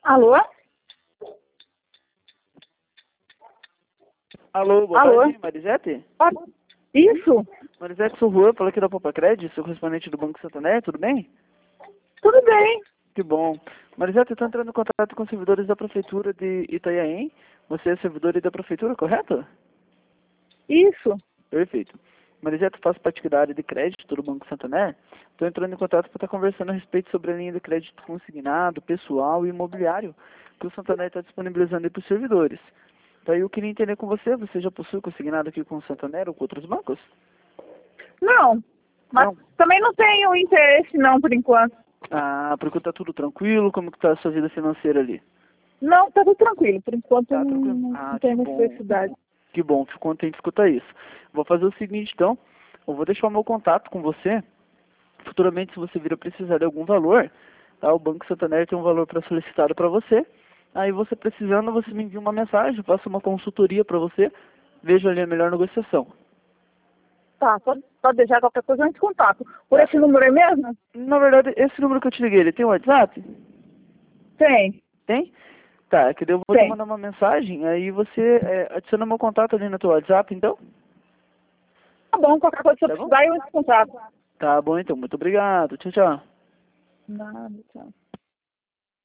Alô? Alô, boa Alô? tarde, Marisete? Isso? Marisete, sou Juan, falo aqui da Poupa Crédito, sou correspondente do Banco Santander, tudo bem? Tudo bem? Que bom. Marisete, eu estou entrando em contato com servidores da Prefeitura de Itanhaém. Você é servidor aí da Prefeitura, correto? Isso? Perfeito. Marisete, eu faço parte da área de crédito do Banco Santander. Estou entrando em contato para estar conversando a respeito sobre a linha de crédito consignado, pessoal e imobiliário que o Santander está disponibilizando aí para os servidores. Daí eu queria entender com você, você já possui consignado aqui com o Santander ou com outros bancos? Não. Mas Não. também não tenho interesse não, por enquanto. Ah, porque tá tudo tranquilo? Como que tá a sua vida financeira ali? Não, tá tudo tranquilo. Por enquanto eu Tá não, tranquilo? não, Ah, não que tenho bom. necessidade. Que bom, fico contente de escutar isso. Vou fazer o seguinte, então. Eu vou deixar o meu contato com você. Futuramente, se você vir a precisar de algum valor, tá? O Banco Santander tem um valor para solicitado para você. Aí você precisando, você me envia uma mensagem, eu faço uma consultoria para você. Veja ali a melhor negociação. Tá, pode deixar qualquer coisa antes de contato. Por Tá. esse número aí mesmo? Na verdade, esse número que eu te liguei, ele tem um WhatsApp? Tem. Tem? Tá, é que daí eu vou te Tem. mandar uma mensagem, aí você adiciona meu contato ali no teu WhatsApp, então? Tá bom, qualquer coisa que eu Tá bom? precisar eu entro em contato. Tá bom, então. Muito obrigado. Tchau, tchau. Nada, tchau.